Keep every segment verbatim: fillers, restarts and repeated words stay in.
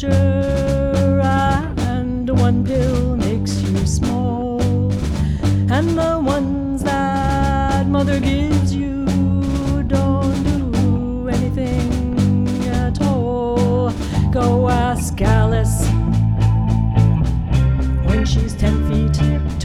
doctor, and one pill makes you small, and the ones that mother gives you don't do anything at all. Go ask Alice when she's ten feet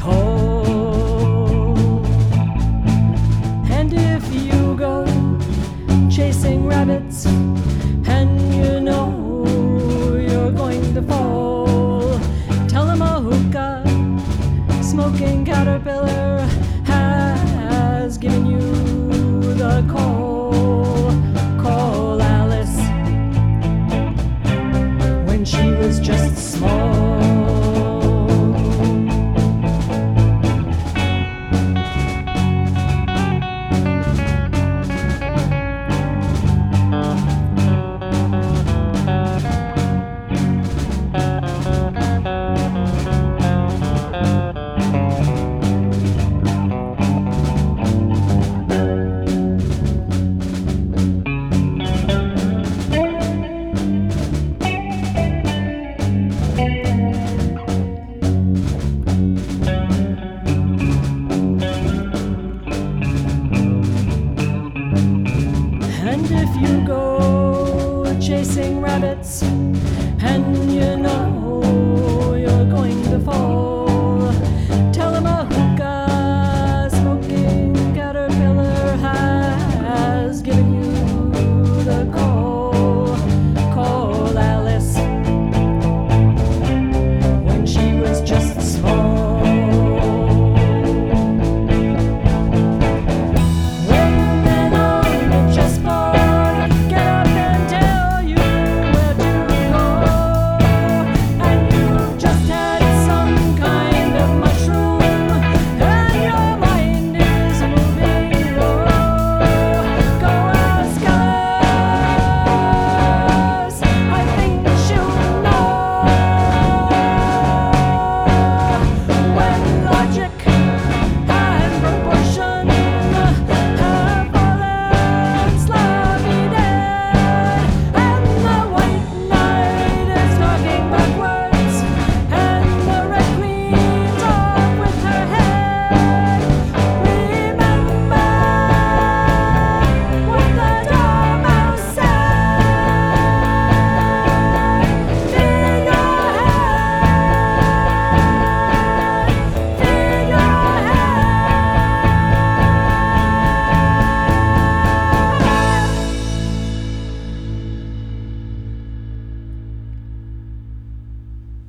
tall. And if you go chasing rabbits and you know you're going to fall, tell them a hookah smoking caterpillar has given you the call. Call Alice when she was just small.